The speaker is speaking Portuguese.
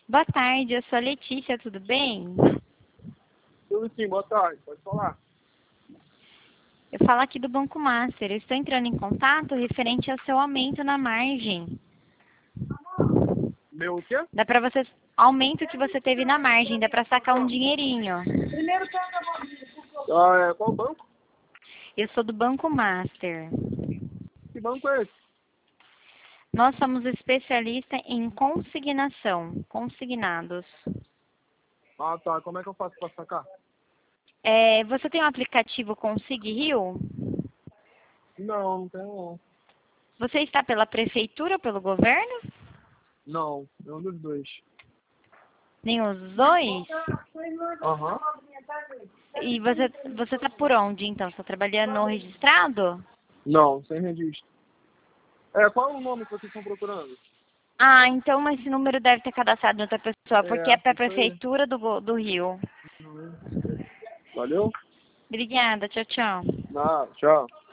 Boa tarde, eu sou a Letícia, tudo bem? Tudo sim, boa tarde, pode falar. Eu falo aqui do Banco Master. Eu estou entrando em contato referente ao seu aumento na margem. Meu o quê? Dá para você aumento que você teve na margem, dá para sacar um dinheirinho. Qual banco? Eu sou do Banco Master. Que banco é esse? Nós somos especialistas em consignação, consignados. Ah, tá. Como é que eu faço pra sacar? Você tem o aplicativo Consig Rio? Não, não tenho não. Você está pela prefeitura ou pelo governo? Não, nenhum dos dois. Nem os dois? Aham. E você está por onde, então? Você está trabalhando no registrado? Não, sem registro. Qual é o nome que vocês estão procurando? Ah, então esse número deve ter cadastrado em outra pessoa, porque é para a Isso aí. prefeitura do Rio. Valeu? Obrigada, tchau, tchau. Nada, tchau.